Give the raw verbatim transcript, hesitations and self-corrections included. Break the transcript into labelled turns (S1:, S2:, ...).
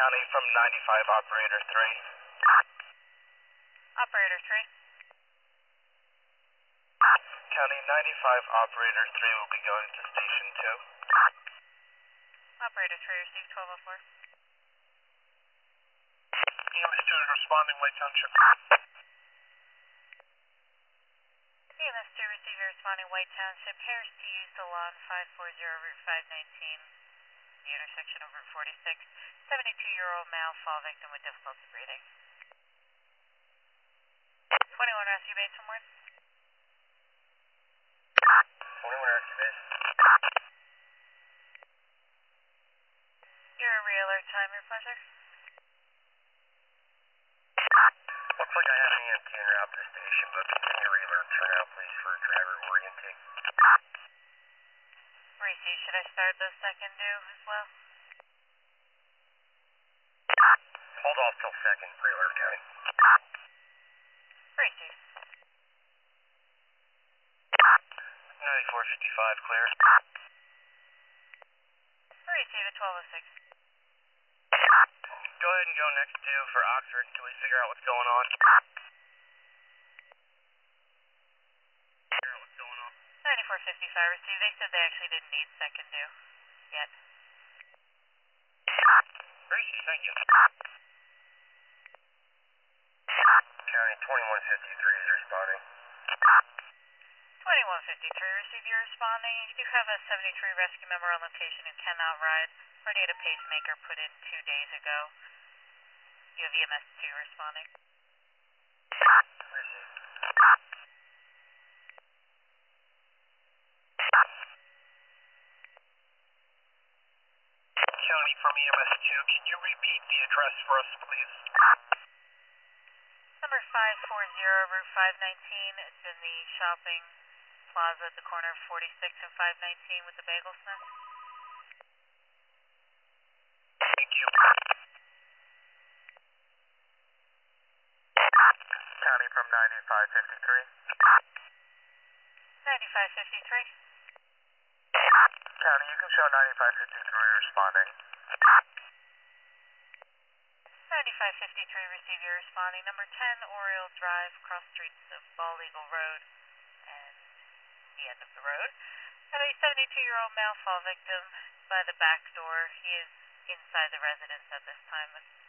S1: County from ninety-five, Operator three.
S2: Operator three.
S1: County ninety-five, Operator three will be going to Station two.
S2: Operator three, receive twelve oh four.
S1: E M S two is responding, White Township.
S2: E M S two, receive your responding, White Township. Harris to use the lawn five forty Route five nineteen, the intersection of Route forty-six. seventy-two-year-old male fall victim with difficulty breathing. twenty-one Rescue Base, somewhere.
S1: twenty-one Rescue Base.
S2: Your re-alert time, your pleasure.
S1: Looks like I had an E M T en route to the station, but continue re-alert for now, please, for driver orienting.
S2: Receive, should I start the second due as well?
S1: Hold off till second, re-alert County.
S2: Receive.
S1: ninety-four fifty-five, clear.
S2: Receive at twelve oh six.
S1: Go ahead and go next to for Oxford until we figure out what's going on. Figure out what's going on.
S2: ninety-four fifty-five, receive. They said they actually didn't need second due yet.
S1: Gracie, thank you. County twenty-one fifty-three is responding.
S2: twenty-one fifty-three, receive, you're responding. You do have a seventy-three rescue member on location who cannot ride or need a pacemaker put in two days ago. You have E M S two responding.
S1: County from E M S two, can you repeat the address for us, please?
S2: Number five forty Route five nineteen. It's in the shopping plaza at the corner of forty-six and five nineteen with the bagel smith.
S1: Thank you. County from ninety-five fifty-three.
S2: ninety-five fifty-three.
S1: County, you can show ninety-five fifty-three responding.
S2: ninety-five fifty-three, receive, you're responding. Number ten Oriole Drive, cross streets of Ball Eagle Road and the end of the road. Have a seventy-two-year-old male fall victim by the back door. He is inside the residence at this time.